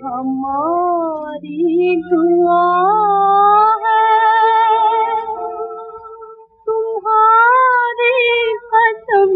हमारी दुआ है तुम्हारी कसम,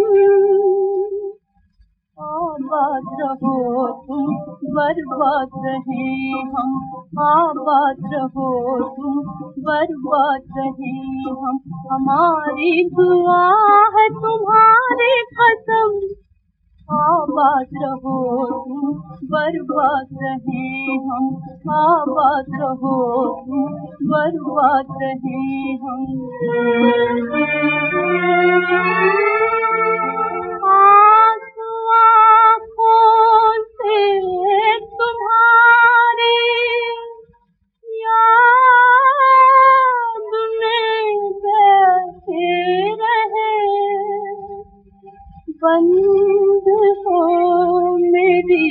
आबाद रहो तुम बर्बाद रहे हम, आबाद रहो तुम बर्बाद रहे हम। हमारी दुआ है तुम्हारी कसम, आबाद रहो तुम बर्बाद रहे हम, आबाद रहो तुम बर्बाद रहे हम। आंसू आँखों से तुम्हारी याद में बहते रहे, बंद हो मेरी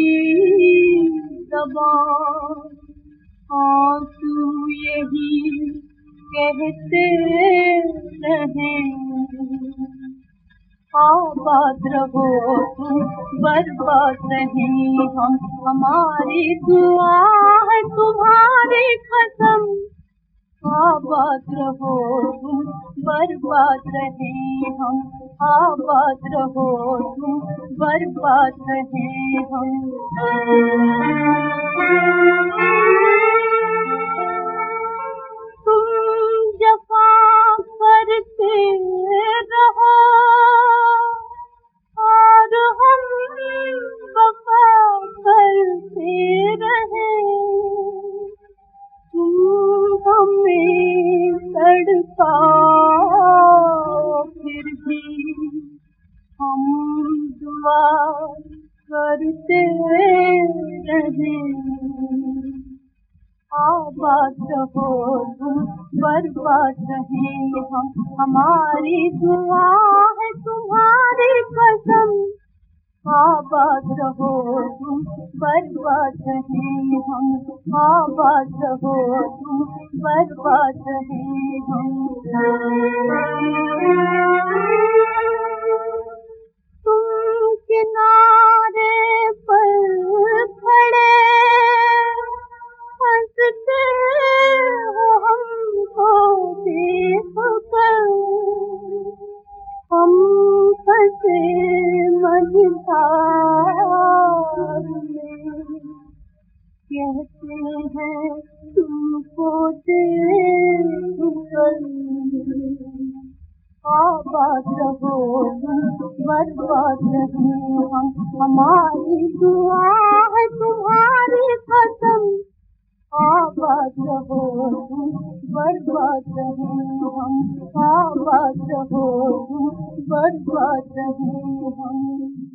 ज़बान, आंसू यही कहते रहे, आबाद रहो तुम बर्बाद रहे हम। हमारी दुआ है तुम्हारी कसम, आबाद रहो तुम बर्बाद रहे हम, आबाद रहो तुम बर्बाद रहे हम। तुम जफा करते रहो और हम वफा करते रहे, हमें तड़पाओ फिर भी हम दुआ करते रहे, आबाद रहो तुम बर्बाद रहे हम। हमारी दुआ है तुम्हारी कसम, आबाद रहो तुम बर्बाद रहे हम, आबाद रहो तुम बर्बाद रहे हम। तुम किनारे पर खड़े हंसते हो हमको देखकर, हम फंसे मझधार में, कहते हैं तुमको देखकर, आबाद रहो तुम बर्बाद रहे हम। हमारी दुआ है तुम्हारी कसम, आबाद रहो तुम बर्बाद रहे हम, आबाद रहो तुम बर्बाद रहे हम।